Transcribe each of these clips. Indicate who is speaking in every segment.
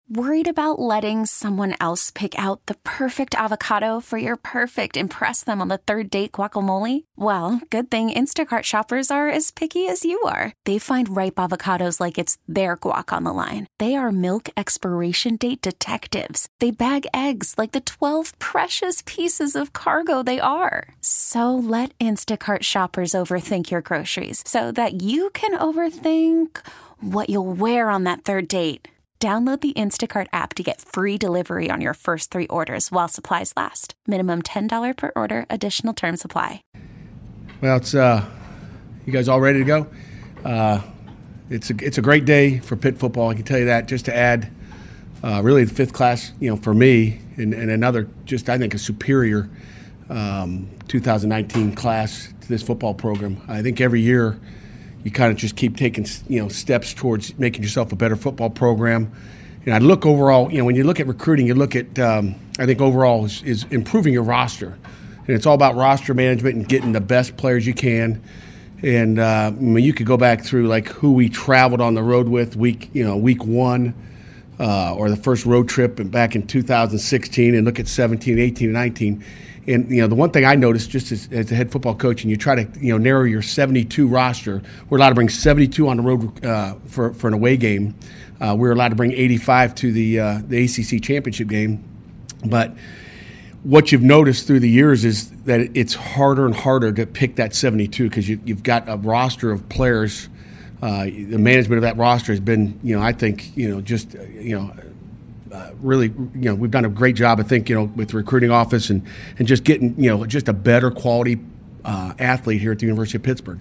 Speaker 1: Worried about letting someone else pick out the perfect avocado for your perfect impress them on the third date guacamole? Well, good thing Instacart shoppers are as picky as you are. They find ripe avocados like it's their guac on the line. They are milk expiration date detectives. They bag eggs like the 12 precious pieces of cargo they are. So let Instacart shoppers overthink your groceries so that you can overthink what you'll wear on that third date. Download the Instacart app to get free delivery on your first 3 orders while supplies last. Minimum $10 per order. Additional terms apply.
Speaker 2: Well, it's you guys all ready to go? It's a great day for Pitt football. I can tell you that. Just to add, really the fifth class, for me, and another just I think a superior 2019 class to this football program. I think every year you kind of just keep taking, steps towards making yourself a better football program. And I look overall, when you look at recruiting, you look at, I think overall is improving your roster. And it's all about roster management and getting the best players you can. And you could go back through like who we traveled on the road with week one or the first road trip and back in 2016 and look at 17, 18, and 19. And, the one thing I noticed just as a head football coach, and you try to, narrow your 72 roster, we're allowed to bring 72 on the road for an away game. We're allowed to bring 85 to the ACC championship game. But what you've noticed through the years is that it's harder and harder to pick that 72 because you've got a roster of players. The management of that roster has been, I think, really, we've done a great job, I think, with the recruiting office and just getting, just a better quality athlete here at the University of Pittsburgh.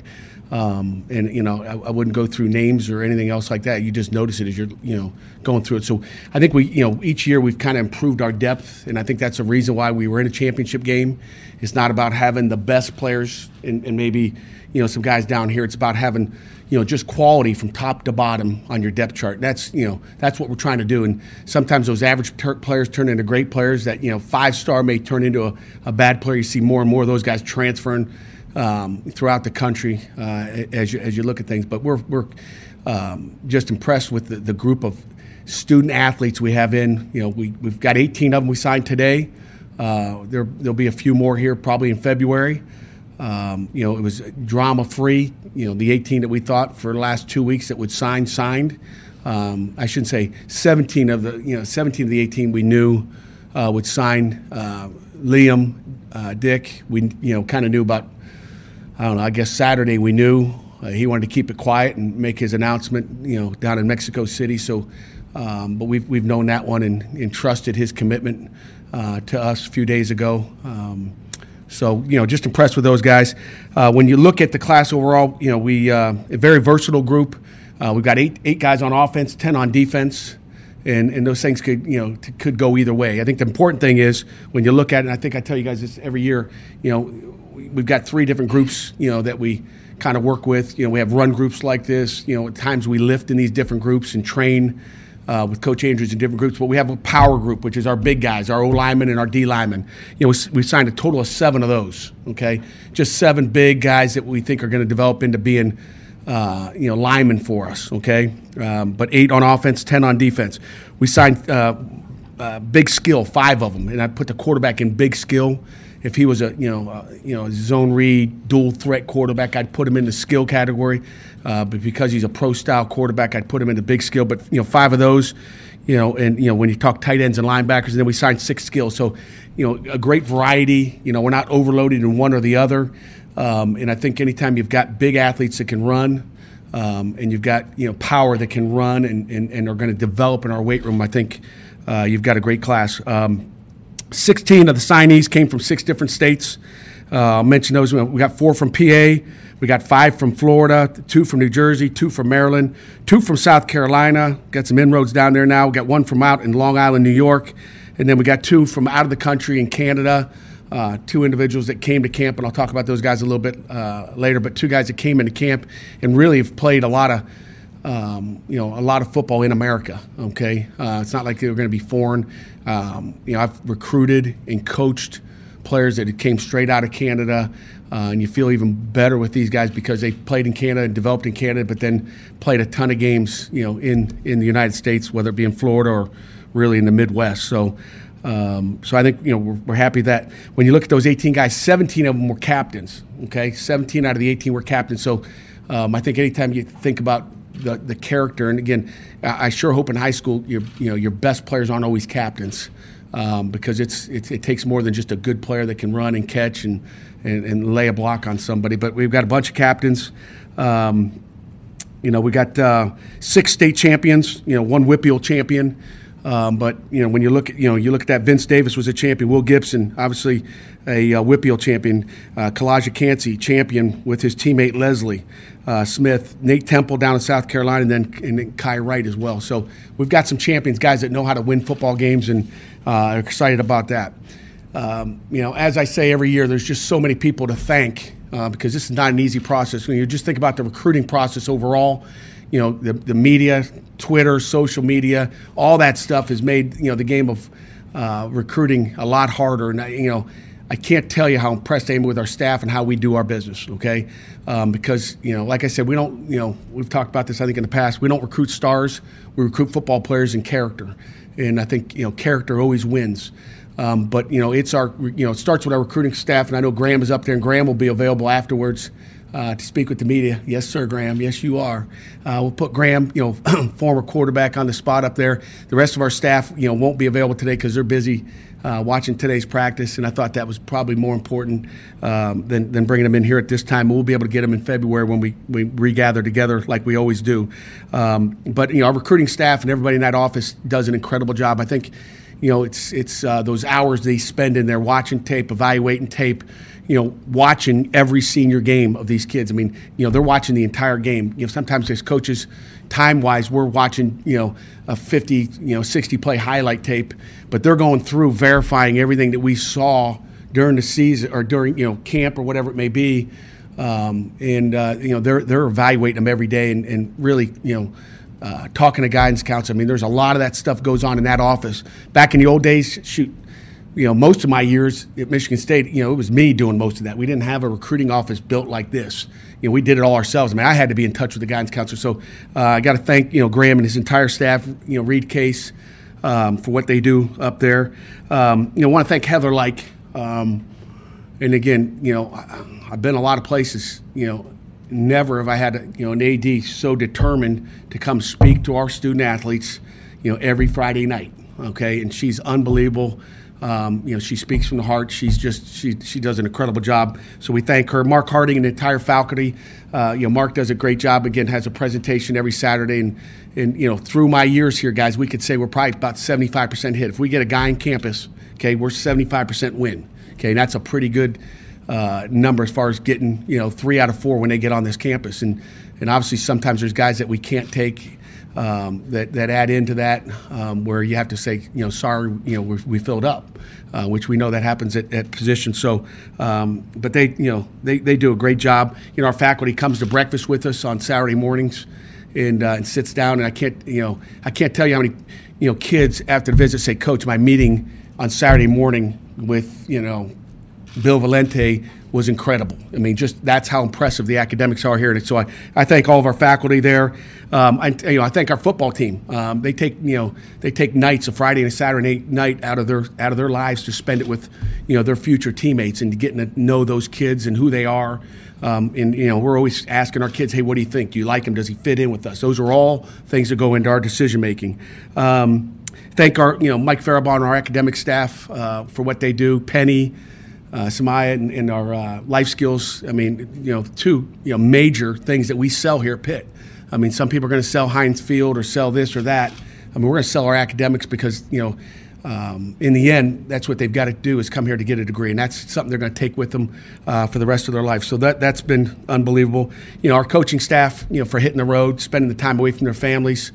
Speaker 2: I wouldn't go through names or anything else like that. You just notice it as you're, going through it. So I think we, each year we've kind of improved our depth, and I think that's a reason why we were in a championship game. It's not about having the best players and maybe, some guys down here. It's about having, just quality from top to bottom on your depth chart. That's what we're trying to do. And sometimes those average players turn into great players. That 5-star may turn into a bad player. You see more and more of those guys transferring throughout the country as you look at things. But we're just impressed with the group of student athletes we have in. We've got 18 of them we signed today. There'll be a few more here probably in February. It was drama-free. The 18 that we thought for the last 2 weeks that would signed. I shouldn't say 17 of the 18 we knew would sign. Liam, Dick, we kind of knew about. I don't know. I guess Saturday we knew he wanted to keep it quiet and make his announcement. Down in Mexico City. So, but we've known that one and trusted his commitment to us a few days ago. So, just impressed with those guys. When you look at the class overall, we a very versatile group. We've got eight guys on offense, 10 on defense, and those things could go either way. I think the important thing is when you look at it, and I think I tell you guys this every year, we've got 3 different groups, that we kind of work with. We have run groups like this. At times we lift in these different groups and train with Coach Andrews in different groups, but we have a power group, which is our big guys, our O-linemen and our D-linemen. We signed a total of 7 of those, okay? Just 7 big guys that we think are going to develop into being, linemen for us, okay? But 8 on offense, 10 on defense. We signed big skill, 5 of them, and I put the quarterback in big skill. If he was a zone read, dual threat quarterback, I'd put him in the skill category. But because he's a pro style quarterback, I'd put him in the big skill. But 5 of those, when you talk tight ends and linebackers, and then we signed 6 skills. So a great variety. We're not overloaded in one or the other. And I think anytime you've got big athletes that can run, and you've got power that can run and are going to develop in our weight room, I think you've got a great class. 16 of the signees came from 6 different states. I'll mention those. We got 4 from PA. We got 5 from Florida, 2 from New Jersey, 2 from Maryland, 2 from South Carolina. Got some inroads down there now. We got 1 from out in Long Island, New York. And then we got 2 from out of the country in Canada. 2 individuals that came to camp, and I'll talk about those guys a little bit later. But 2 guys that came into camp and really have played a lot of football in America. Okay, it's not like they were going to be foreign. I've recruited and coached players that came straight out of Canada. And you feel even better with these guys because they played in Canada and developed in Canada, but then played a ton of games, in the United States, whether it be in Florida or really in the Midwest. So I think, we're happy that when you look at those 18 guys, 17 of them were captains, okay? 17 out of the 18 were captains. So I think anytime you think about the character, and again, I sure hope in high school your best players aren't always captains. Because it takes more than just a good player that can run and catch and lay a block on somebody. But we've got a bunch of captains. We got 6 state champions. 1 WPIAL champion. But when you look at that, Vince Davis was a champion. Will Gibson, obviously a WPIAL champion. Kalijah Cansey, champion with his teammate Leslie Smith. Nate Temple down in South Carolina, and then Kai Wright as well. So we've got some champions, guys that know how to win football games, and are excited about that. As I say every year, there's just so many people to thank because this is not an easy process. When you just think about the recruiting process overall, the media, Twitter, social media, all that stuff has made, the game of recruiting a lot harder. And, I can't tell you how impressed I am with our staff and how we do our business, okay? Because, like I said, we don't, we've talked about this, I think, in the past. We don't recruit stars. We recruit football players in character. And I think, character always wins. But, it's our, it starts with our recruiting staff. And I know Graham is up there, and Graham will be available afterwards to speak with the media. Yes, sir, Graham. Yes, you are. We'll put Graham, former quarterback, on the spot up there. The rest of our staff, won't be available today because they're busy watching today's practice, and I thought that was probably more important than bringing them in here at this time. We'll be able to get them in February when we regather together like we always do. But our recruiting staff and everybody in that office does an incredible job. I think it's those hours they spend in there watching tape, evaluating tape, watching every senior game of these kids. I mean, they're watching the entire game. Sometimes as coaches, time-wise, we're watching, a 50, 60-play highlight tape, but they're going through verifying everything that we saw during the season or during, camp or whatever it may be. They're evaluating them every day and really, talking to guidance counselors. I mean, there's a lot of that stuff goes on in that office. Back in the old days, most of my years at Michigan State, it was me doing most of that. We didn't have a recruiting office built like this. We did it all ourselves. I mean, I had to be in touch with the guidance counselor. So I got to thank, Graham and his entire staff, Reed Case, for what they do up there. Want to thank Heather Like. And again, I've been a lot of places, never have I had, an AD so determined to come speak to our student athletes, every Friday night. Okay. And she's unbelievable. She speaks from the heart. She does an incredible job. So we thank her. Mark Harding and the entire faculty. Mark does a great job. Again, has a presentation every Saturday. And through my years here, guys, we could say we're probably about 75% hit. If we get a guy on campus, okay, we're 75% win. Okay, and that's a pretty good number as far as getting, 3 out of 4 when they get on this campus. And obviously sometimes there's guys that we can't take that add into that where you have to say, sorry, we filled up, which we know that happens at positions. So, but they do a great job. Our faculty comes to breakfast with us on Saturday mornings and sits down. And I can't tell you how many, kids after the visit say, Coach, my meeting on Saturday morning with, Bill Valente was incredible. I mean, just that's how impressive the academics are here. And so I thank all of our faculty there. I thank our football team. They take nights, a Friday and a Saturday night out of their lives to spend it with their future teammates and getting to know those kids and who they are. We're always asking our kids, hey, what do you think? Do you like him? Does he fit in with us? Those are all things that go into our decision making. Thank our Mike Faribault and our academic staff for what they do. Penny. Samaya and our life skills. I mean, two major things that we sell here at Pitt. I mean, some people are going to sell Heinz Field or sell this or that. I mean, we're going to sell our academics because in the end, that's what they've got to do is come here to get a degree, and that's something they're going to take with them for the rest of their life. So that's been unbelievable. Our coaching staff, for hitting the road, spending the time away from their families.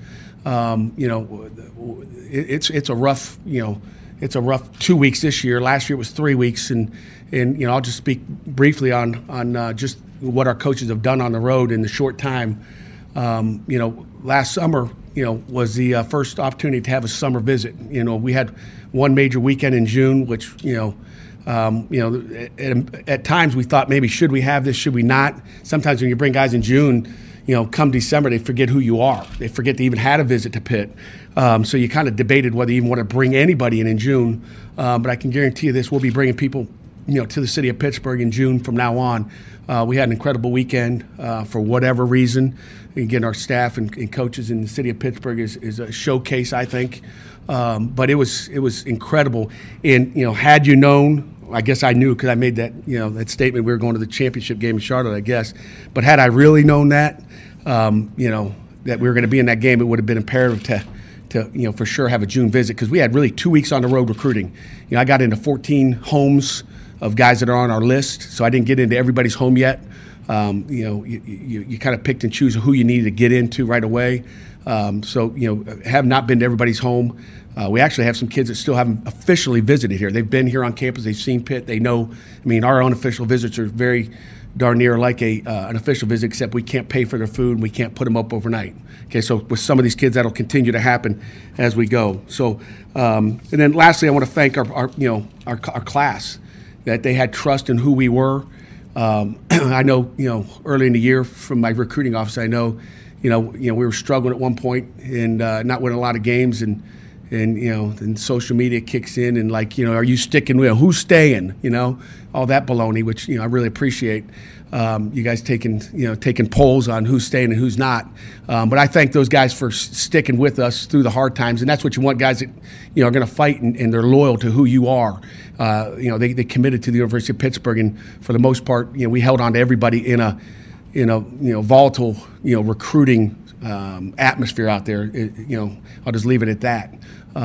Speaker 2: It's a rough, It's a rough 2 weeks this year. Last year it was 3 weeks, and I'll just speak briefly on just what our coaches have done on the road in the short time. Last summer, was the first opportunity to have a summer visit. We had one major weekend in June, which At times we thought maybe should we have this, should we not? Sometimes when you bring guys in June, come December, they forget who you are. They forget they even had a visit to Pitt. So you kind of debated whether you even want to bring anybody in June. But I can guarantee you this, we'll be bringing people, to the city of Pittsburgh in June from now on. We had an incredible weekend for whatever reason. Again, our staff and coaches in the city of Pittsburgh is a showcase, I think. But it was incredible. And, had you known, I guess I knew because I made that, that statement, we were going to the championship game in Charlotte, I guess. But had I really known that, that we were going to be in that game, it would have been imperative to for sure have a June visit, because we had really 2 weeks on the road recruiting. I got into 14 homes of guys that are on our list, so I didn't get into everybody's home yet. You kind of picked and choose who you needed to get into right away. Have not been to everybody's home. We actually have some kids that still haven't officially visited here. They've been here on campus. They've seen Pitt. They know. Our unofficial visits are very darn near like an official visit, except we can't pay for their food and we can't put them up overnight. Okay, so with some of these kids, that'll continue to happen as we go. So, and then lastly, I want to thank our class, that they had trust in who we were. I know, early in the year from my recruiting office, I know, we were struggling at one point and not winning a lot of games, and then social media kicks in and are you sticking with who's staying? All that baloney, which I really appreciate. You guys taking polls on who's staying and who's not. But I thank those guys for sticking with us through the hard times, and that's what you want, guys that are going to fight and they're loyal to who you are. They committed to the University of Pittsburgh, and for the most part, we held on to everybody in a volatile recruiting atmosphere out there. I'll just leave it at that.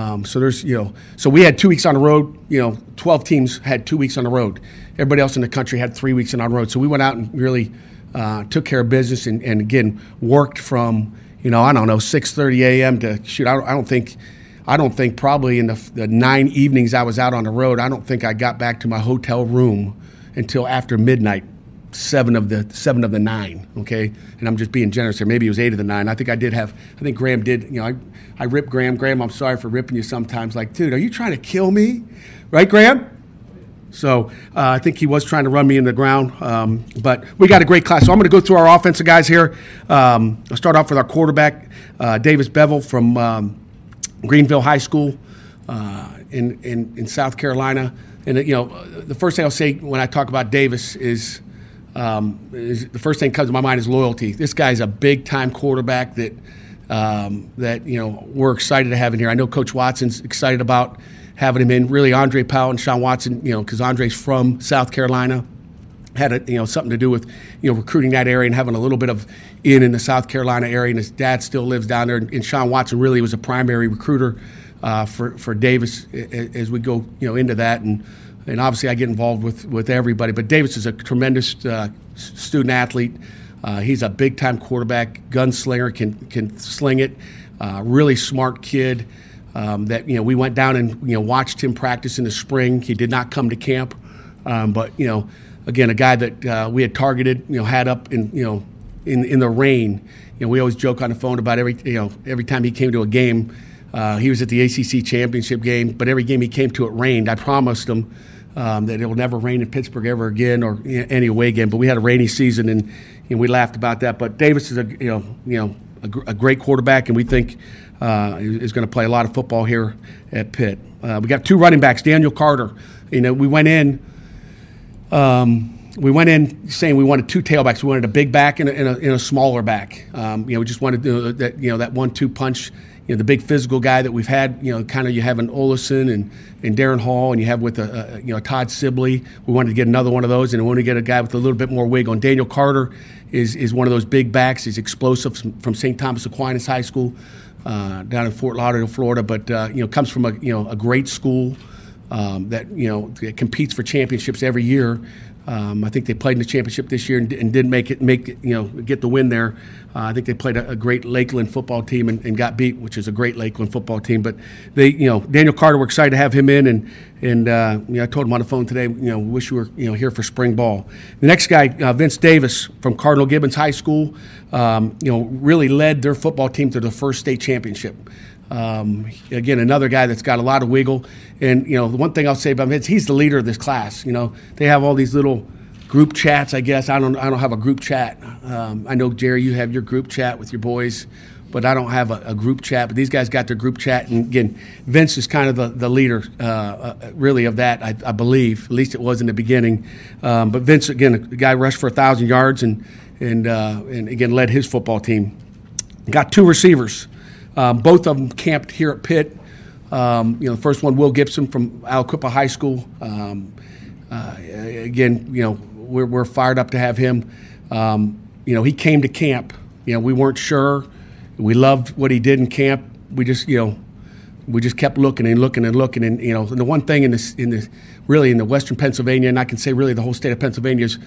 Speaker 2: So we had 2 weeks on the road. 12 teams had 2 weeks on the road. Everybody else in the country had 3 weeks on the road. So we went out and really took care of business, and again worked from 6:30 a.m. to shoot. I don't think probably in the 9 evenings I was out on the road, I don't think I got back to my hotel room until after midnight. 7 of the 9, okay? And I'm just being generous here. Maybe it was 8 of the 9. I think Graham did, I ripped Graham. Graham, I'm sorry for ripping you sometimes. Dude, are you trying to kill me? Right, Graham? So I think he was trying to run me in the ground. But we got a great class. So I'm going to go through our offensive guys here. I'll start off with our quarterback, Davis Bevel from Greenville High School in South Carolina. And, the first thing I'll say when I talk about Davis is the first thing that comes to my mind is loyalty. This guy's a big-time quarterback that we're excited to have in here. I know Coach Watson's excited about having him in. Really, Andre Powell and Sean Watson, because Andre's from South Carolina, had something to do with recruiting that area and having a little bit of in the South Carolina area. And his dad still lives down there. And Sean Watson really was a primary recruiter for Davis as we go into that. And obviously I get involved with everybody. But Davis is a tremendous student athlete. He's a big-time quarterback, gunslinger, can sling it. Really smart kid that, we went down and, watched him practice in the spring. He did not come to camp. But, again, a guy that we had targeted, had up in the rain. We always joke on the phone about every time he came to a game. He was at the ACC championship game, but every game he came to, it rained. I promised him that it will never rain in Pittsburgh ever again, or any away game. But we had a rainy season, and we laughed about that. But Davis is a great quarterback, and we think is going to play a lot of football here at Pitt. We got 2 running backs. Daniel Carter. We went in saying we wanted 2 tailbacks. We wanted a big back and a smaller back. We just wanted that 1-2 punch. The big physical guy that we've had, kind of you have an Olison and Darren Hall, and you have with Todd Sibley. We wanted to get another one of those, and we want to get a guy with a little bit more wiggle. And Daniel Carter is one of those big backs. He's explosive from St. Thomas Aquinas High School down in Fort Lauderdale, Florida, but comes from a great school that competes for championships every year. I think they played in the championship this year and didn't get the win there. I think they played a great Lakeland football team and got beat, which is a great Lakeland football team. But they, Daniel Carter, we're excited to have him in, and I told him on the phone today, wish you were here for spring ball. The next guy, Vince Davis from Cardinal Gibbons High School, really led their football team to the first state championship. Again, another guy that's got a lot of wiggle. And, the one thing I'll say about him is he's the leader of this class. They have all these little group chats, I guess. I don't have a group chat. I know, Jerry, you have your group chat with your boys, but I don't have a group chat. But these guys got their group chat. And, again, Vince is kind of the leader, really, of that, I believe. At least it was in the beginning. But Vince, again, a guy rushed for 1,000 yards and again, led his football team. Got 2 receivers. Both of them camped here at Pitt. The first one, Will Gibson from Aliquippa High School. Again, we're fired up to have him. He came to camp. We weren't sure. We loved what he did in camp. We just kept looking and looking and looking. And and the one thing in the Western Pennsylvania, and I can say really the whole state of Pennsylvania is,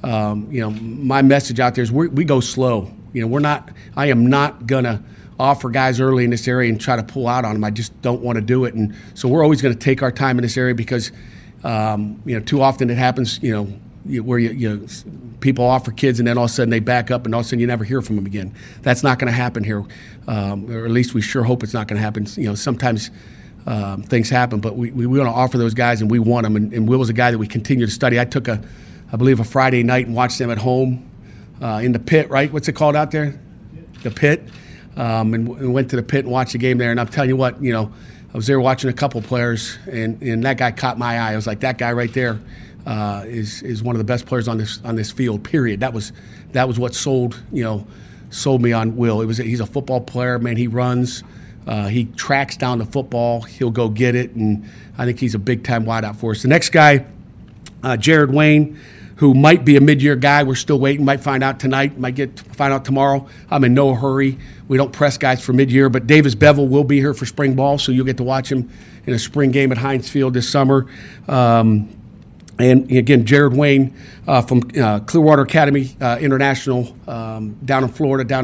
Speaker 2: my message out there is we go slow. I am not gonna offer guys early in this area and try to pull out on them. I just don't want to do it. And so we're always going to take our time in this area because, too often it happens, where people offer kids and then all of a sudden they back up and all of a sudden you never hear from them again. That's not going to happen here, or at least we sure hope it's not going to happen. Sometimes things happen, but we want to offer those guys and we want them. And Will was a guy that we continue to study. I took I believe a Friday night and watched them at home in the Pit, right? What's it called out there? The Pit. And went to the Pit and watched the game there. And I'm telling you what, I was there watching a couple players, and that guy caught my eye. I was like, that guy right there is one of the best players on this field. Period. That was what sold me on Will. He's a football player, man. He runs, he tracks down the football. He'll go get it, and I think he's a big time wideout for us. The next guy, Jared Wayne, who might be a mid-year guy. We're still waiting. Might find out tonight. Find out tomorrow. I'm in no hurry. We don't press guys for mid-year. But Davis Bevel will be here for spring ball, so you'll get to watch him in a spring game at Heinz Field this summer. And again, Jared Wayne from Clearwater Academy International down in Florida, down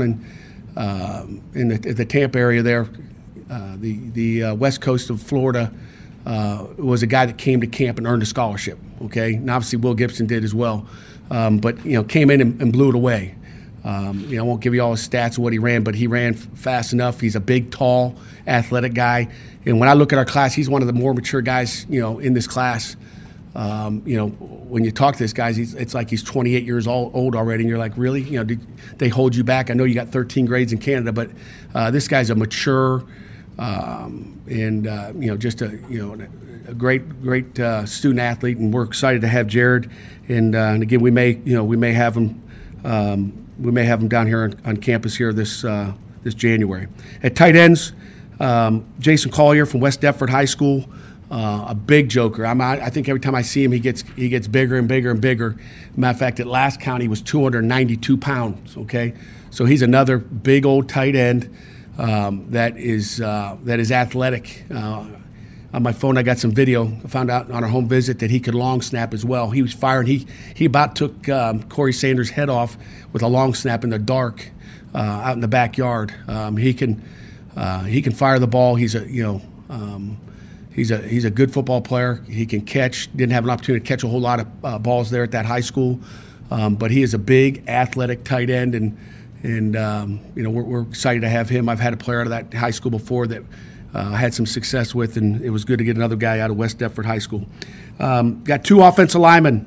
Speaker 2: in the Tampa area there, the west coast of Florida. Was a guy that came to camp and earned a scholarship, okay? And obviously Will Gibson did as well. But, came in and blew it away. I won't give you all his stats of what he ran, but he ran fast enough. He's a big, tall, athletic guy. And when I look at our class, he's one of the more mature guys, in this class. When you talk to this guy, it's like he's 28 years old already, and you're like, really? Did they hold you back? I know you got 13 grades in Canada, but this guy's a mature just a great student athlete, and we're excited to have Jared. And again, we may have him down here on campus here this January. At tight ends, Jason Collier from West Deptford High School, a big joker. I think every time I see him, he gets bigger and bigger and bigger. Matter of fact, at last count, he was 292 pounds. Okay, so he's another big old tight end. That is athletic. On my phone, I got some video. I found out on our home visit that he could long snap as well. He was firing. He about took Corey Sanders' head off with a long snap in the dark out in the backyard. He can fire the ball. He's a good football player. He can catch. Didn't have an opportunity to catch a whole lot of balls there at that high school, but he is a big athletic tight end and we're excited to have him. I've had a player out of that high school before that I had some success with, and it was good to get another guy out of West Deptford High School. Got 2 offensive linemen.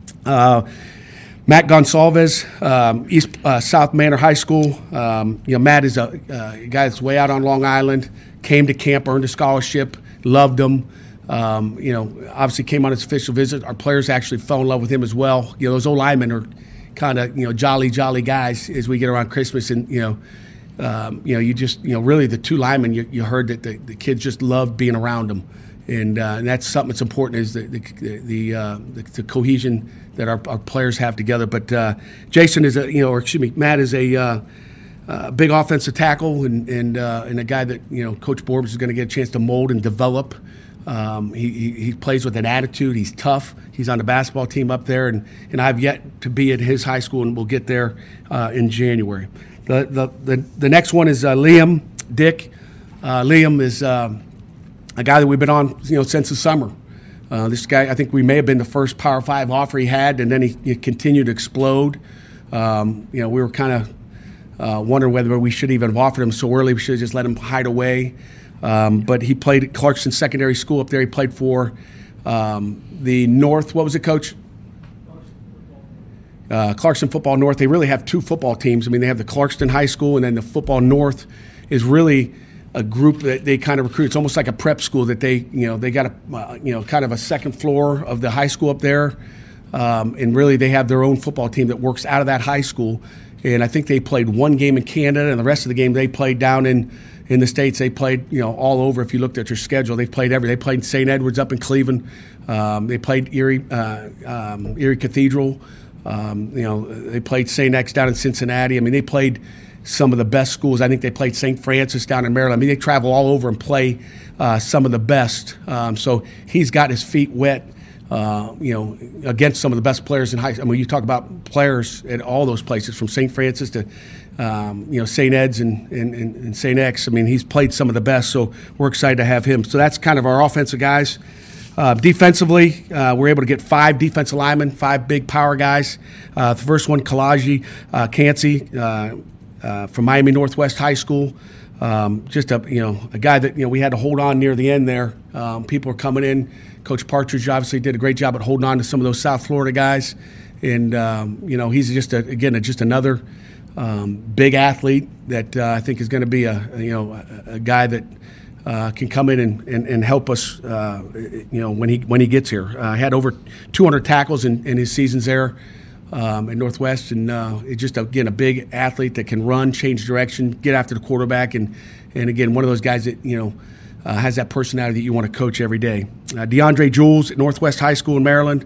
Speaker 2: Matt Gonsalves, South Manor High School. Matt is a guy that's way out on Long Island, came to camp, earned a scholarship, loved him. Obviously came on his official visit. Our players actually fell in love with him as well. Those old linemen are kind of jolly guys as we get around Christmas, and you just really the 2 linemen you heard that the kids just loved being around them, and that's something that's important is the cohesion that our players have together. But Jason is Matt is a big offensive tackle and a guy that Coach Borbs is going to get a chance to mold and develop. He plays with an attitude. He's tough. He's on the basketball team up there, and I've yet to be at his high school, and we'll get there in January. The next one is Liam Dick. Liam is a guy that we've been on since the summer. This guy, I think we may have been the first Power 5 offer he had, and then he continued to explode. We were kind wondering whether we should even have offered him so early. We should have just let him hide away. But he played at Clarkston Secondary School up there. He played for the North. What was it, Coach? Clarkston Football North. They really have two football teams. I mean, they have the Clarkston High School, and then the Football North is really a group that they kind of recruit. It's almost like a prep school that they got a kind of a second floor of the high school up there, and really they have their own football team that works out of that high school. And I think they played one game in Canada, and the rest of the game they played down in the States. They played all over. If you looked at their schedule, they played They played St. Edwards up in Cleveland. They played Erie Cathedral. They played St. X down in Cincinnati. I mean, they played some of the best schools. I think they played St. Francis down in Maryland. I mean, they travel all over and play some of the best. So he's got his feet wet, against some of the best players in high school. I mean, you talk about players at all those places, from St. Francis to St. Ed's and St. X. I mean, he's played some of the best. So we're excited to have him. So that's kind of our offensive guys. Defensively, we're able to get 5 defensive linemen, 5 big power guys. The first one, Kalaji Cansey from Miami Northwest High School. Just a guy that we had to hold on near the end there. People are coming in. Coach Partridge obviously did a great job at holding on to some of those South Florida guys, and he's just another big athlete that I think is going to be a guy that can come in and help us, when he gets here. Had over 200 tackles in his seasons there at Northwest, and it's just, again, a big athlete that can run, change direction, get after the quarterback, and again, one of those guys that, has that personality that you want to coach every day. DeAndre Jules at Northwest High School in Maryland,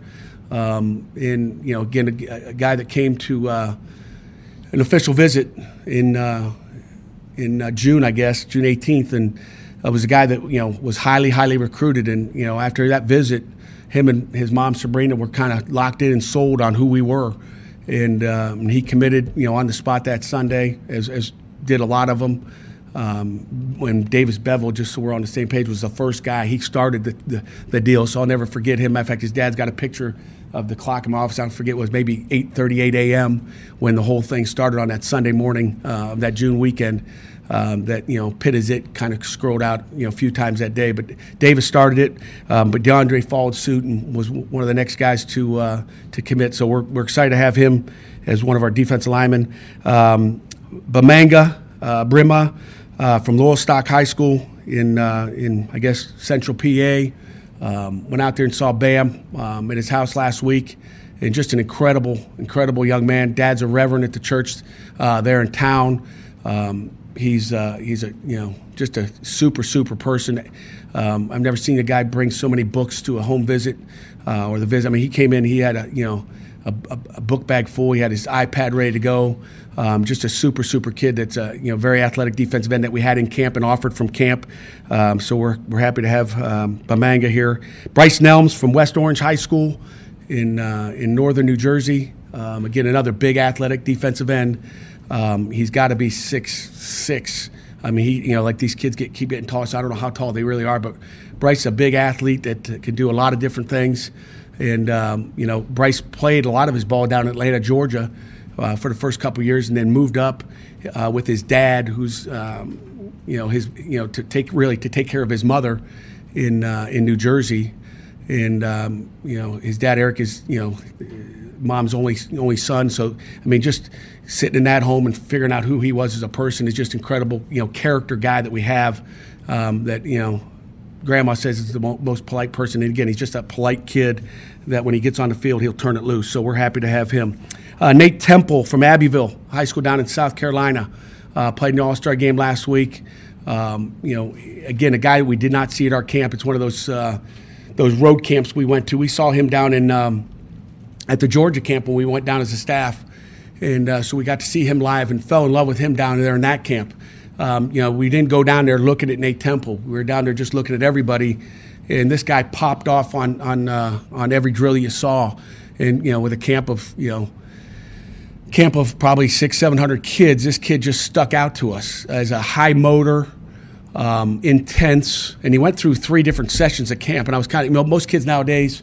Speaker 2: and, again, a guy that came to an official visit in June, I guess, June 18th, and was a guy that was highly recruited, and after that visit, him and his mom Sabrina were kind of locked in and sold on who we were, and he committed on the spot that Sunday, as did a lot of them. When Davis Bevel, just so we're on the same page, was the first guy. He started the deal, so I'll never forget him. Matter of fact, his dad's got a picture of the clock in my office. I don't forget, it was maybe 8:38 a.m. when the whole thing started on that Sunday morning of that June weekend. That Pitt is it kind of scrolled out a few times that day, but Davis started it, but DeAndre followed suit and was one of the next guys to commit. So we're excited to have him as one of our defensive linemen. Bamanga Brima from Lowestoft High School in I guess Central PA. Went out there and saw Bam at his house last week, and just an incredible young man. Dad's a reverend at the church there in town. He's a just a super person. I've never seen a guy bring so many books to a home visit or the visit. I mean, he came in, he had a book bag full. He had his iPad ready to go. Just a super kid that's a very athletic defensive end that we had in camp and offered from camp. So we're happy to have Bamanga here. Bryce Nelms from West Orange High School in northern New Jersey. Again, another big athletic defensive end. He's got to be 6'6". I mean, he like these kids keep getting tall. So I don't know how tall they really are, but Bryce is a big athlete that can do a lot of different things. And Bryce played a lot of his ball down in Atlanta, Georgia, for the first couple of years, and then moved up with his dad, who's to take care of his mother in New Jersey, and his dad Eric is mom's only son. So I mean, just sitting in that home and figuring out who he was as a person is just incredible. Character guy that we have that Grandma says is the most polite person. And again, he's just a polite kid that when he gets on the field, he'll turn it loose. So we're happy to have him. Nate Temple from Abbeville High School down in South Carolina played in the All-Star game last week. Again, a guy we did not see at our camp. It's one of those road camps we went to. We saw him down in at the Georgia camp when we went down as a staff. And so we got to see him live and fell in love with him down there in that camp. We didn't go down there looking at Nate Temple. We were down there just looking at everybody. And this guy popped off on every drill you saw. And, with a camp of probably 600-700 kids, this kid just stuck out to us as a high motor, intense. And he went through 3 different sessions at camp. And I was kind of, most kids nowadays,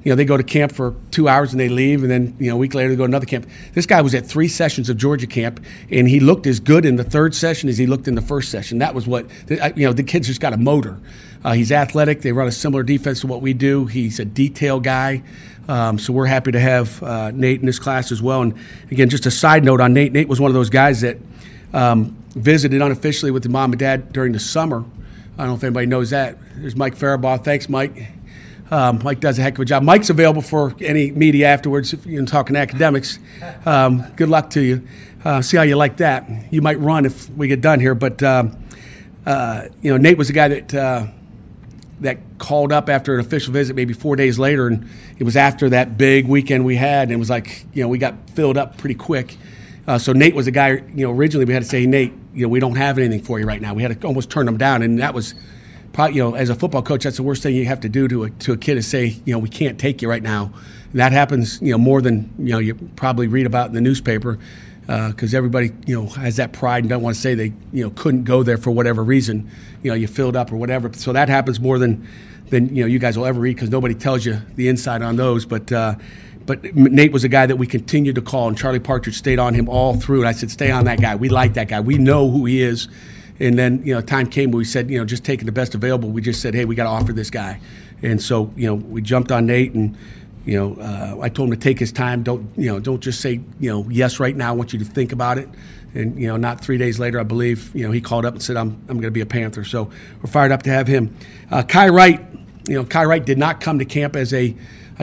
Speaker 2: they go to camp for 2 hours and they leave, and then a week later they go to another camp. This guy was at 3 sessions of Georgia camp, and he looked as good in the third session as he looked in the first session. That was what the kid's just got a motor. He's athletic. They run a similar defense to what we do. He's a detail guy. So we're happy to have Nate in this class as well. And again, just a side note on Nate. Nate was one of those guys that visited unofficially with his mom and dad during the summer. I don't know if anybody knows that. There's Mike Faribaugh. Thanks, Mike. Mike does a heck of a job. Mike's available for any media afterwards if you're talking academics. Good luck to you. See how you like that. You might run if we get done here. But, Nate was the guy that called up after an official visit maybe 4 days later, and it was after that big weekend we had, and it was like, we got filled up pretty quick. So Nate was a guy, originally we had to say, hey, Nate, we don't have anything for you right now. We had to almost turn him down, and that was probably, as a football coach, that's the worst thing you have to do to a kid is say, we can't take you right now. And that happens, more than, you probably read about in the newspaper, because everybody, has that pride and don't want to say they, couldn't go there for whatever reason, you filled up or whatever. So that happens more than you guys will ever read, because nobody tells you the inside on those. But Nate was a guy that we continued to call, and Charlie Partridge stayed on him all through. And I said, stay on that guy. We like that guy. We know who he is. And then, time came where we said, just taking the best available. We just said, hey, we got to offer this guy. And so, we jumped on Nate, and I told him to take his time. Don't just say, yes right now. I want you to think about it. And, not 3 days later, I believe, he called up and said, I'm going to be a Panther. So we're fired up to have him. Kai Wright, Kai Wright did not come to camp as a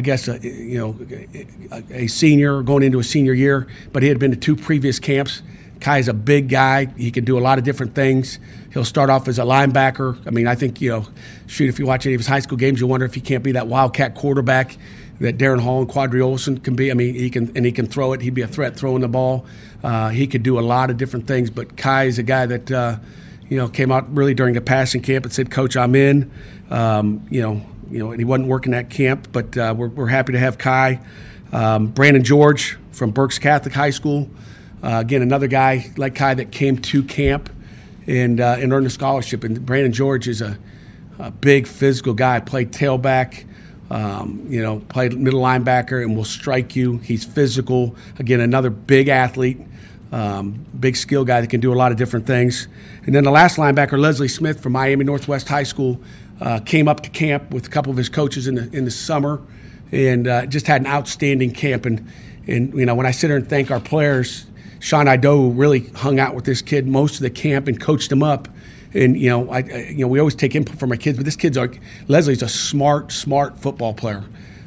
Speaker 2: senior going into a senior year, but he had been to 2 previous camps. Kai's a big guy. He can do a lot of different things. He'll start off as a linebacker. I mean, I think, if you watch any of his high school games, you wonder if he can't be that wildcat quarterback that Darren Hall and Quadri Olson can be. I mean, he can throw it. He'd be a threat throwing the ball. He could do a lot of different things, but Kai is a guy that, came out really during the passing camp and said, Coach, I'm in. And he wasn't working that camp, but we're happy to have Kai. Brandon George from Berks Catholic High School. Again, another guy like Kai that came to camp and earned a scholarship. And Brandon George is a big physical guy. Played tailback, played middle linebacker, and will strike you. He's physical. Again, another big athlete, big skill guy that can do a lot of different things. And then the last linebacker, Leslie Smith from Miami Northwest High School, came up to camp with a couple of his coaches in the summer, and just had an outstanding camp. And when I sit there and thank our players, Sean Ido really hung out with this kid most of the camp and coached him up. And we always take input from our kids, but this kid's Leslie's a smart football player.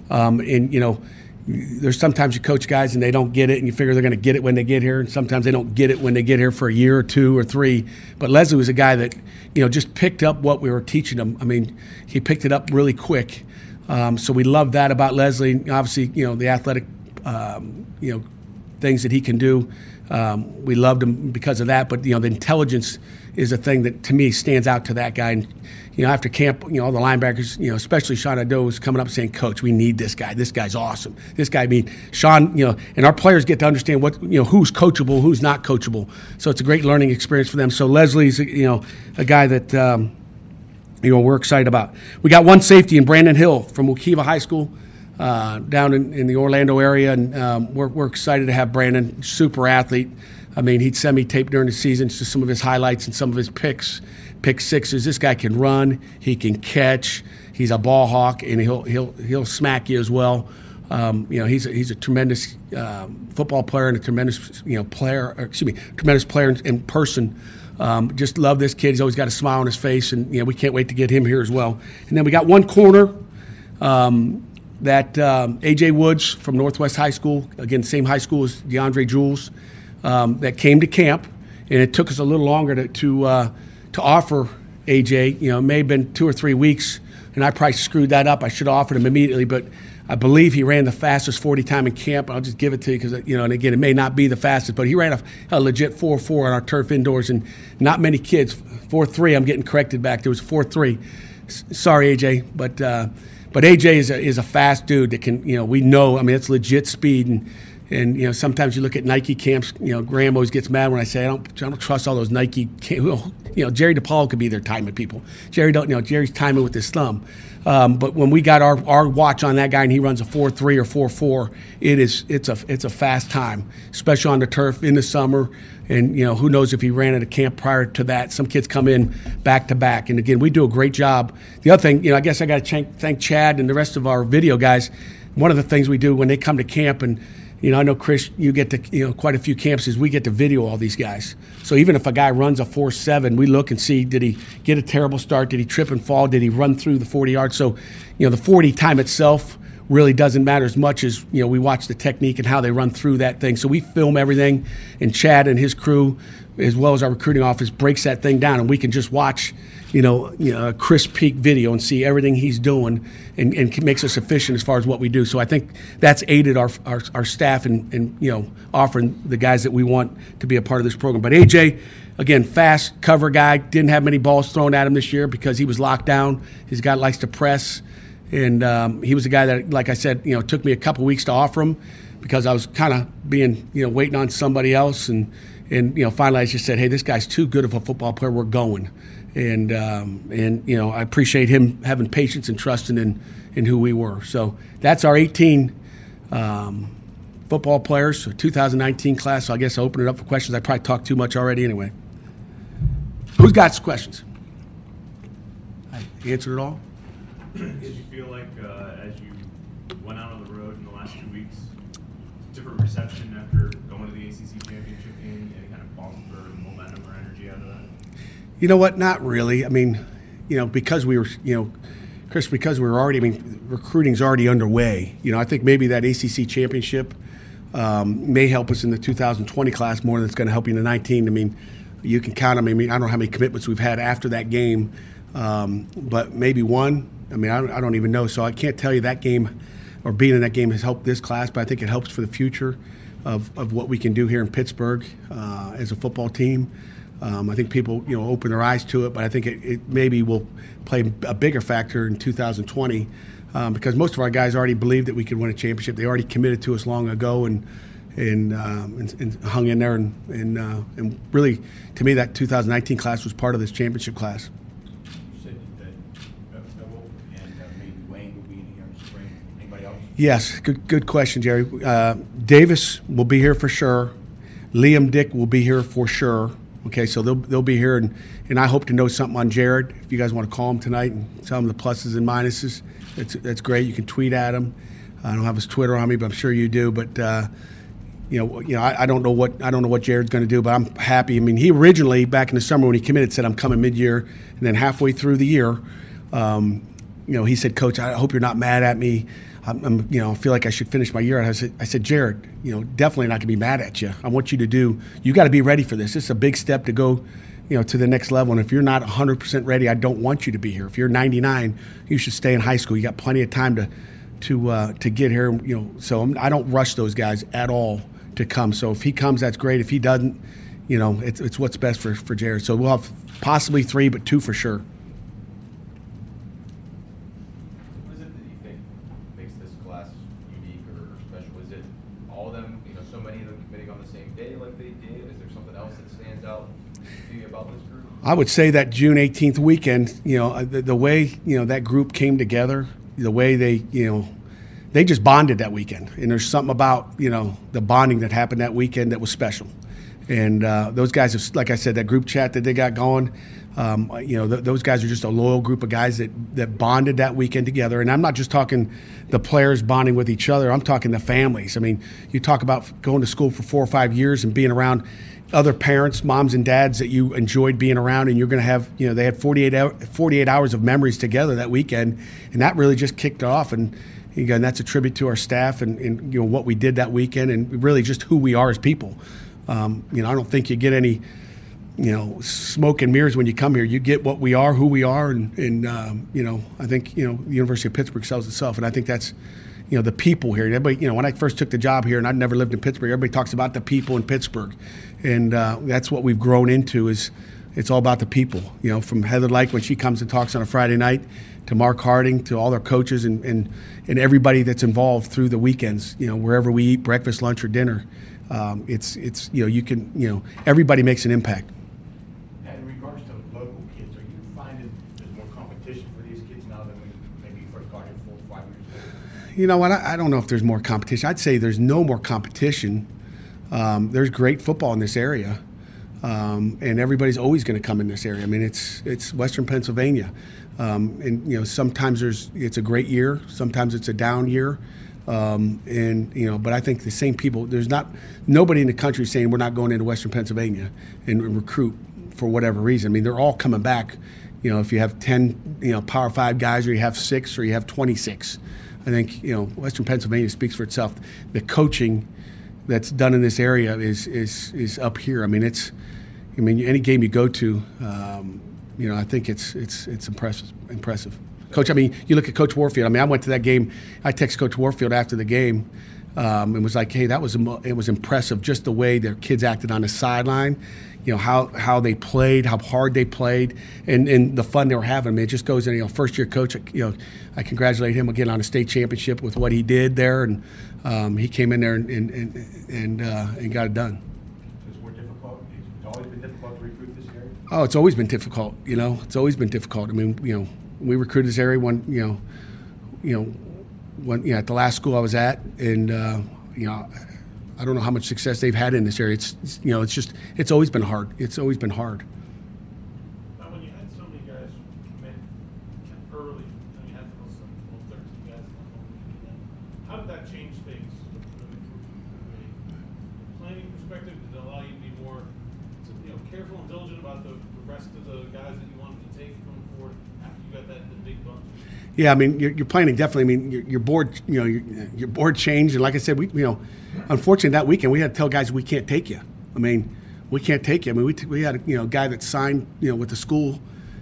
Speaker 2: There's sometimes you coach guys and they don't get it, and you figure they're going to get it when they get here, and sometimes they don't get it when they get here for a year or 2 or 3. But Leslie was a guy that just picked up what we were teaching him. I mean, he picked it up really quick. So we love that about Leslie. Obviously, the athletic things that he can do. We loved him because of that, but the intelligence is a thing that to me stands out to that guy. And after camp, all the linebackers, especially Sean Ido, was coming up saying, "Coach, we need this guy. This guy's awesome. This guy." I mean, Sean, and our players get to understand what who's coachable, who's not coachable. So it's a great learning experience for them. So Leslie's a guy that we're excited about. We got one safety in Brandon Hill from Wekiva High School. Down in the Orlando area, and we're excited to have Brandon. Super athlete. I mean, he'd send me tape during the season, just some of his highlights and some of his pick sixes. This guy can run. He can catch. He's a ball hawk, and he'll smack you as well. He's a tremendous football player and a tremendous tremendous player in person. Just love this kid. He's always got a smile on his face, and we can't wait to get him here as well. And then we got one corner. That A.J. Woods from Northwest High School, again, same high school as DeAndre Jules, that came to camp, and it took us a little longer to offer A.J. It may have been 2 or 3 weeks, and I probably screwed that up. I should have offered him immediately, but I believe he ran the fastest 40 time in camp. I'll just give it to you because, and again, it may not be the fastest, but he ran a legit 4.4 on our turf indoors, and not many kids. 4.3, I'm getting corrected back. There was 4.3. Sorry, A.J., But A.J. is a fast dude that can, we know, I mean, it's legit speed. And sometimes you look at Nike camps, Graham always gets mad when I say, I don't trust all those Nike camps. Jerry DePaul could be their timing people. Jerry's timing with his thumb. But when we got our watch on that guy and he runs a 4.3 or 4.4, it's a fast time, especially on the turf in the summer. And who knows if he ran at a camp prior to that. Some kids come in back to back, and again, we do a great job. The other thing, I guess I got to thank Chad and the rest of our video guys. One of the things we do when they come to camp, and I know Chris, you get to quite a few camps, is we get to video all these guys. So even if a guy runs a 4.7, we look and see, did he get a terrible start? Did he trip and fall? Did he run through the 40 yards? So the 40 time itself really doesn't matter as much as we watch the technique and how they run through that thing. So we film everything, and Chad and his crew, as well as our recruiting office, breaks that thing down, and we can just watch a crisp peak video and see everything he's doing, and makes us efficient as far as what we do. So I think that's aided our staff in offering the guys that we want to be a part of this program. But AJ, again, fast cover guy, didn't have many balls thrown at him this year because he was locked down. He's a guy that likes to press. And he was a guy that, like I said, took me a couple weeks to offer him because I was kind of being, waiting on somebody else. And finally I just said, hey, this guy's too good of a football player. We're going. And I appreciate him having patience and trusting in who we were. So that's our 18 football players, 2019 class. So I guess I'll open it up for questions. I probably talked too much already anyway. Who's got some questions? I answered it all.
Speaker 3: Did you feel like as you went out on the road in the last 2 weeks, different reception after going to the ACC championship game, any kind of bump or momentum or energy out of that?
Speaker 2: You know what? Not really. I mean, because we were, Chris, because we were already, recruiting's already underway. I think maybe that ACC championship may help us in the 2020 class more than it's going to help you in the 19. You can count them. I don't know how many commitments we've had after that game, but maybe one. I don't even know. So I can't tell you that game or being in that game has helped this class, but I think it helps for the future of what we can do here in Pittsburgh as a football team. I think people, open their eyes to it, but I think it maybe will play a bigger factor in 2020 because most of our guys already believed that we could win a championship. They already committed to us long ago and hung in there. And really, to me, that 2019 class was part of this championship class. Yes, good question, Jerry. Davis will be here for sure. Liam Dick will be here for sure. Okay, so they'll be here, and I hope to know something on Jared. If you guys want to call him tonight and tell him the pluses and minuses, that's great. You can tweet at him. I don't have his Twitter on me, but I'm sure you do. But I don't know what Jared's going to do, but I'm happy. He originally back in the summer when he committed said I'm coming mid-year, and then halfway through the year, he said, Coach, I hope you're not mad at me. I feel like I should finish my year. And I said, Jared, definitely not going to be mad at you. I want you to you got to be ready for this. This is a big step to go, to the next level. And if you're not 100% ready, I don't want you to be here. If you're 99, you should stay in high school. You got plenty of time to get here. So I don't rush those guys at all to come. So if he comes, that's great. If he doesn't, it's what's best for Jared. So we'll have possibly 3, but 2 for sure. I would say that June 18th weekend, the way, that group came together, the way they just bonded that weekend. And there's something about, the bonding that happened that weekend that was special. And those guys, like I said, that group chat that they got going, those guys are just a loyal group of guys that bonded that weekend together. And I'm not just talking the players bonding with each other. I'm talking the families. You talk about going to school for 4 or 5 years and being around other parents, moms and dads that you enjoyed being around, and you're going to have, they had 48 hours of memories together that weekend, and that really just kicked off. And again, that's a tribute to our staff and what we did that weekend, and really just who we are as people. I don't think you get any, smoke and mirrors when you come here. You get what we are, who we are, and I think the University of Pittsburgh sells itself, and I think that's. The people here. Everybody, when I first took the job here, and I'd never lived in Pittsburgh, everybody talks about the people in Pittsburgh, and that's what we've grown into. It's all about the people. From Heather Lyke when she comes and talks on a Friday night, to Mark Harding, to all their coaches, and everybody that's involved through the weekends. Wherever we eat breakfast, lunch, or dinner, it's you can everybody makes an impact.
Speaker 4: In regards to first got here 4 or 5 years ago?
Speaker 2: You know what? I don't know if there's more competition. I'd say there's no more competition. There's great football in this area, and everybody's always going to come in this area. I mean, it's Western Pennsylvania, and you know sometimes it's a great year, sometimes it's a down year, and you know. But I think the same people. There's nobody in the country saying we're not going into Western Pennsylvania and recruit for whatever reason. I mean, they're all coming back. You know, if you have 10, you know, Power 5 guys, or you have 6, or you have 26. I think, you know, Western Pennsylvania speaks for itself. The coaching that's done in this area is up here. I mean, any game you go to, you know, I think it's impressive. Coach, I mean, you look at Coach Warfield. I mean, I went to that game. I texted Coach Warfield after the game and was like, hey, it was impressive just the way their kids acted on the sideline. You know, how they played, how hard they played, and the fun they were having. I mean, it just goes in, you know, first-year coach, you know, I congratulate him again on a state championship with what he did there, and he came in there and got it done.
Speaker 4: So it's more difficult? It's always been difficult to recruit this area?
Speaker 2: Oh, it's always been difficult, you know. It's always been difficult. I mean, you know, we recruited this area when at the last school I was at, and, you know, I don't know how much success they've had in this area. It's always been hard. It's always been hard.
Speaker 5: Now, when you had so many guys commit early, and you had those 12, 13 guys, how did that change things from a planning perspective? Did it allow you to be more, you know, careful and diligent about the rest of the guys that you wanted to take going forward after you got the big bunch? Yeah,
Speaker 2: I mean, your planning definitely. I mean, your board, you know, your board changed, and like I said, unfortunately that weekend we had to tell guys we can't take you. I mean, we can't take you. I mean, we had a guy that signed, you know, with the school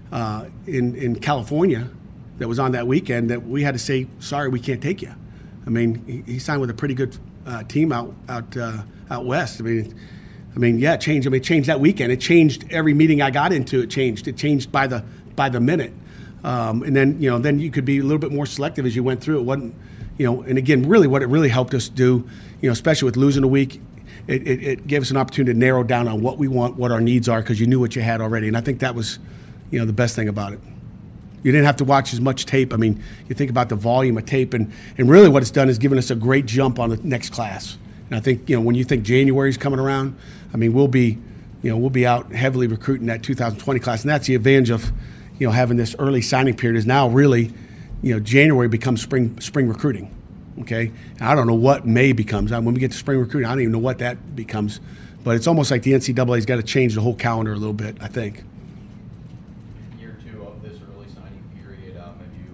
Speaker 2: in California that was on that weekend that we had to say sorry, we can't take you. I mean, he signed with a pretty good team out west. I mean, yeah, it changed. I mean, it changed that weekend. It changed every meeting I got into. It changed. It changed by the minute. And then, you know, then you could be a little bit more selective as you went through. It wasn't, you know, and again, really what it really helped us do, you know, especially with losing a week, it gave us an opportunity to narrow down on what we want, what our needs are, because you knew what you had already. And I think that was, you know, the best thing about it. You didn't have to watch as much tape. I mean, you think about the volume of tape, and really what it's done is given us a great jump on the next class. And I think, you know, when you think January's coming around, I mean, we'll be out heavily recruiting that 2020 class. And that's the advantage of, you know, having this early signing period is now really, you know, January becomes spring recruiting, okay? And I don't know what May becomes. When we get to spring recruiting, I don't even know what that becomes. But it's almost like the NCAA's got to change the whole calendar a little bit, I think.
Speaker 6: Year 2 of this early signing period, have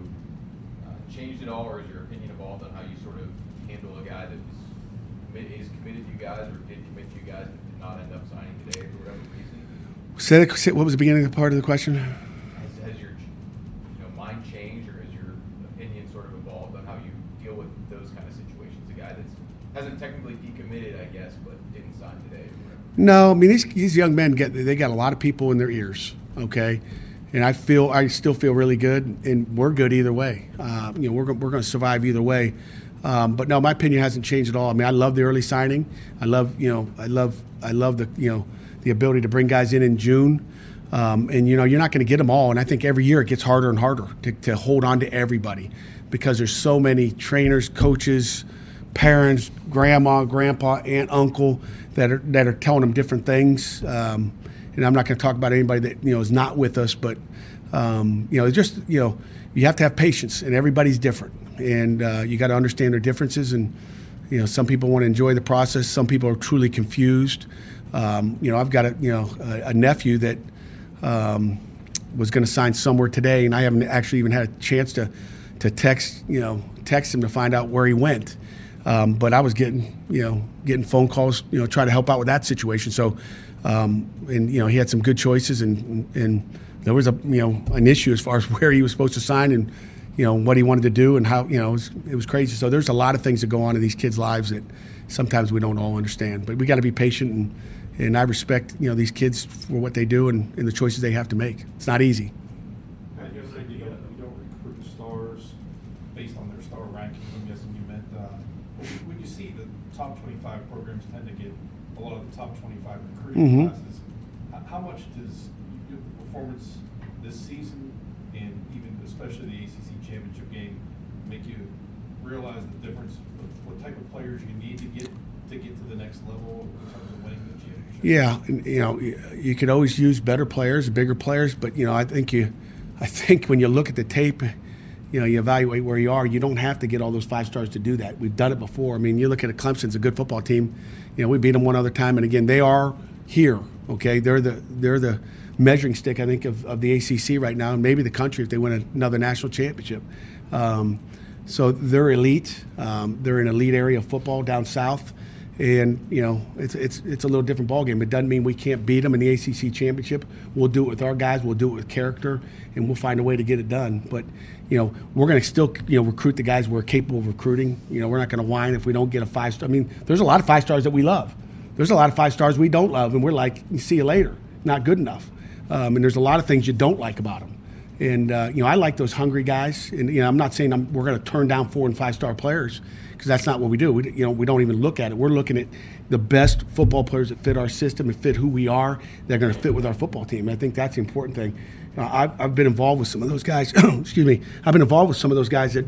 Speaker 6: you changed at all, or has your opinion evolved on how you sort of handle a guy that is committed to you guys or did commit to you guys and did not end up signing today for whatever reason?
Speaker 2: What was the beginning of the part of the question?
Speaker 6: Has your mind changed, or has your opinion sort of evolved on how you deal with those kind of situations? A guy that hasn't technically decommitted, I guess, but didn't sign today or whatever.
Speaker 2: No, I mean these young men they got a lot of people in their ears, okay, and I still feel really good, and we're good either way. You know, we're going to survive either way. But no, my opinion hasn't changed at all. I mean, I love the early signing. I love the ability to bring guys in June. And, you know, you're not going to get them all. And I think every year it gets harder and harder to hold on to everybody because there's so many trainers, coaches, parents, grandma, grandpa, aunt, uncle that are telling them different things. And I'm not going to talk about anybody that, you know, is not with us. But, you know, just, you know, you have to have patience, and everybody's different. And you got to understand their differences. And, you know, some people want to enjoy the process. Some people are truly confused. You know, I've got a nephew that was going to sign somewhere today, and I haven't actually even had a chance to text him to find out where he went. But I was getting phone calls, you know, try to help out with that situation. So, and you know, he had some good choices, and there was an issue as far as where he was supposed to sign and, you know, what he wanted to do and how, you know, it was crazy. So there's a lot of things that go on in these kids' lives that sometimes we don't all understand. But we got to be patient, and I respect, you know, these kids for what they do and the choices they have to make. It's not easy.
Speaker 5: You don't recruit stars based on their star ranking. I'm guessing you meant when you see the top 25 programs tend to get a lot of the top 25 recruiting classes. How much does your performance this season, and even especially the ACC championship game, make you realize the difference of what type of players you need to get to the next level in terms of winning the championship?
Speaker 2: Yeah, and, you could always use better players, bigger players, but I think when you look at the tape, you evaluate where you are. You don't have to get all those 5 stars to do that. We've done it before. I mean, you look at Clemson's a good football team. We beat them one other time, and again, they are here. Okay, they're the measuring stick, I think, of the ACC right now, and maybe the country if they win another national championship. So they're elite. They're an elite area of football down south, and it's a little different ballgame. It doesn't mean we can't beat them in the ACC championship. We'll do it with our guys. We'll do it with character, and we'll find a way to get it done. But we're going to still recruit the guys we're capable of recruiting. We're not going to whine if we don't get a 5-star. I mean, there's a lot of 5 stars that we love. There's a lot of 5 stars we don't love, and we're like, see you later. Not good enough. And there's a lot of things you don't like about them. And I like those hungry guys. And I'm not saying we're going to turn down 4- and 5-star players, because that's not what we do. We don't even look at it. We're looking at the best football players that fit our system and fit who we are. They're going to fit with our football team. I think that's the important thing. I've been involved with some of those guys. Excuse me. I've been involved with some of those guys that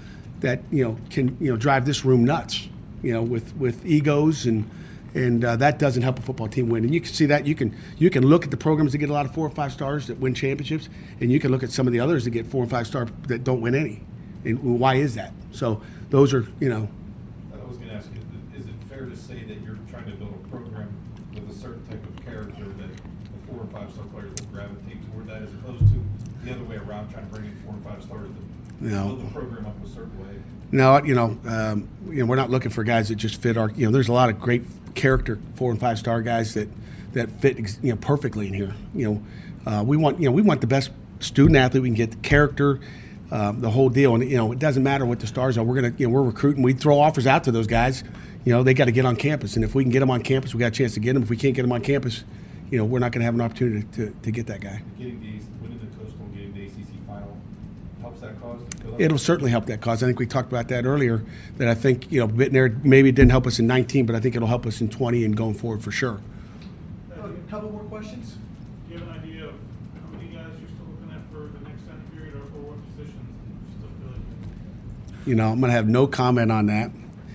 Speaker 2: can drive this room nuts. With egos and that doesn't help a football team win. And you can see that. You can look at the programs that get a lot of 4 or 5 stars that win championships, and you can look at some of the others that get 4 and 5 stars that don't win any. And why is that? So those are
Speaker 5: I was going to ask you, is it fair to say that you're trying to build a program with a certain type of character that the 4 and 5-star players will gravitate toward that, as opposed to the other way around, trying to bring in 4 and 5 stars to build the program up a certain way?
Speaker 2: No, we're not looking for guys that just fit our. There's a lot of great character 4 and 5-star guys that fit perfectly in here. We want the best student athlete we can get, the character, the whole deal. And it doesn't matter what the stars are. We're recruiting. We throw offers out to those guys. They got to get on campus, and if we can get them on campus, we got a chance to get them. If we can't get them on campus, we're not going to have an opportunity to get that guy.
Speaker 5: Winning the Coastal and getting the ACC final helps that cause.
Speaker 2: It'll certainly help that cause. I think we talked about that earlier. That I think maybe it didn't help us in 19, but I think it'll help us in 20 and going forward for sure.
Speaker 4: A couple more questions.
Speaker 7: Do you have an idea of how many guys you're still looking at for the next time period, or what positions you still feel like?
Speaker 2: I'm going to have no comment on that.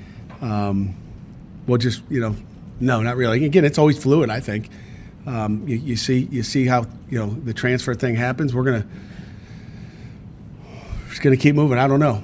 Speaker 2: We'll just, no, not really. Again, it's always fluid, I think. You see how, the transfer thing happens. We're just going to keep moving. I don't know.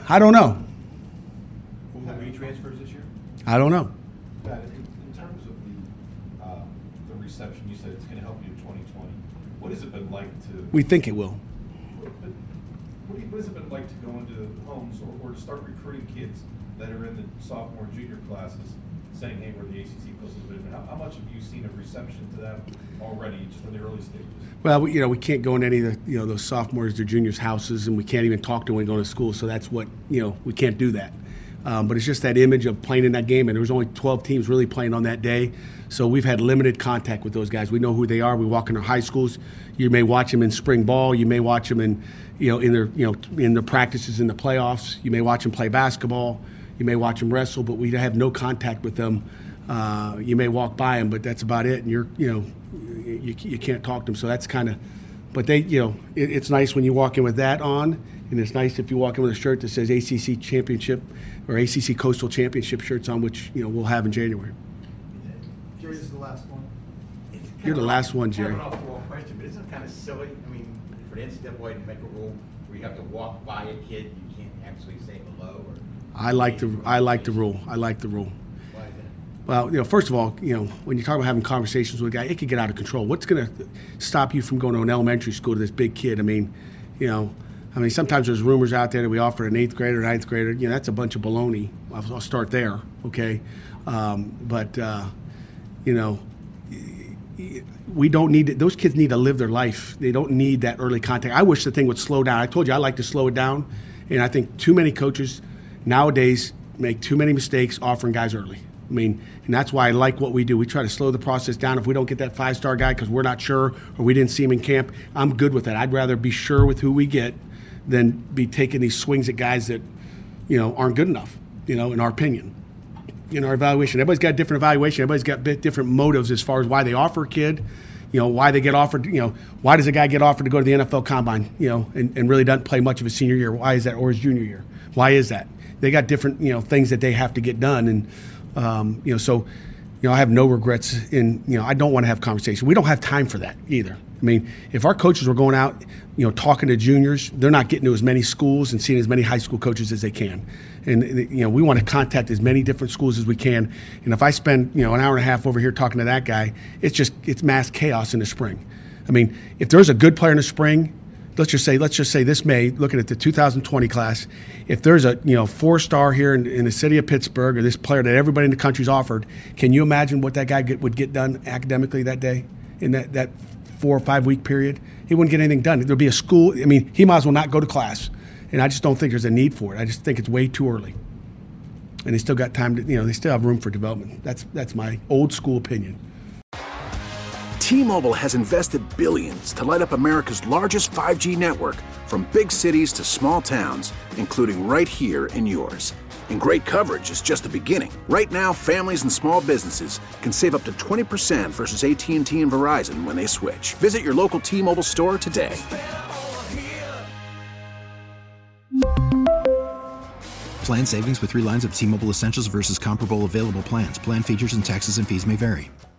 Speaker 4: Will there be transfers this year?
Speaker 2: I don't know.
Speaker 5: Pat, in terms of the reception, you said it's going to help you in 2020. What has it been like to?
Speaker 2: We think it will.
Speaker 5: What has it been like to go into homes or to start recruiting kids that are in the sophomore, junior classes, saying, "Hey, we're the ACC Coastal Division"? How much have you seen of reception to that already, just in the early stages?
Speaker 2: Well, we can't go in any of the, those sophomores or juniors' houses, and we can't even talk to them when we go to school. So that's what, we can't do that. But it's just that image of playing in that game, and there was only 12 teams really playing on that day. So we've had limited contact with those guys. We know who they are. We walk in their high schools. You may watch them in spring ball. You may watch them in their practices in the playoffs. You may watch them play basketball. You may watch them wrestle, but we have no contact with them. You may walk by them, but that's about it. And you can't talk to them. So that's kind of, but it's nice when you walk in with that on, and it's nice if you walk in with a shirt that says ACC Championship or ACC Coastal Championship shirts on, which we'll have in January.
Speaker 4: Jerry, this is the last one.
Speaker 2: You're the last one, Jerry.
Speaker 8: Kind of an off-the-wall question, but isn't it kind of silly? I mean, for the NCAA to make a rule where you have to walk by a kid, you can't actually say hello. Or
Speaker 2: I like the rule. I like the rule.
Speaker 8: Why is that?
Speaker 2: Well, first of all, when you talk about having conversations with a guy, it could get out of control. What's going to stop you from going to an elementary school to this big kid? Sometimes there's rumors out there that we offer an 8th grader, 9th grader. That's a bunch of baloney. I'll start there, okay? We don't need it. Those kids need to live their life. They don't need that early contact. I wish the thing would slow down. I told you I like to slow it down, and I think too many coaches nowadays make too many mistakes offering guys early. And that's why I like what we do. We try to slow the process down. If we don't get that 5-star guy because we're not sure or we didn't see him in camp, I'm good with that. I'd rather be sure with who we get than be taking these swings at guys that, aren't good enough, in our opinion. Our evaluation. Everybody's got a different evaluation. Everybody's got different motives as far as why they offer a kid, why they get offered, why does a guy get offered to go to the NFL Combine, and really doesn't play much of his senior year? Why is that? Or his junior year? Why is that? They got different, things that they have to get done. And, so, I have no regrets in, I don't want to have conversation. We don't have time for that either. I mean, if our coaches were going out, talking to juniors, they're not getting to as many schools and seeing as many high school coaches as they can. And, we want to contact as many different schools as we can. And if I spend, an hour and a half over here talking to that guy, it's mass chaos in the spring. I mean, if there's a good player in the spring, let's just say this May, looking at the 2020 class, if there's a 4-star here in the city of Pittsburgh, or this player that everybody in the country's offered, can you imagine what that guy would get done academically that day in that 4 or 5 week period? He wouldn't get anything done. There'll be a school. I mean, he might as well not go to class. And I just don't think there's a need for it. I just think it's way too early. And they still got time to, they still have room for development. That's my old school opinion.
Speaker 9: T-Mobile has invested billions to light up America's largest 5G network, from big cities to small towns, including right here in yours. And great coverage is just the beginning. Right now, families and small businesses can save up to 20% versus AT&T and Verizon when they switch. Visit your local T-Mobile store today.
Speaker 10: Plan savings with 3 lines of T-Mobile Essentials versus comparable available plans. Plan features and taxes and fees may vary.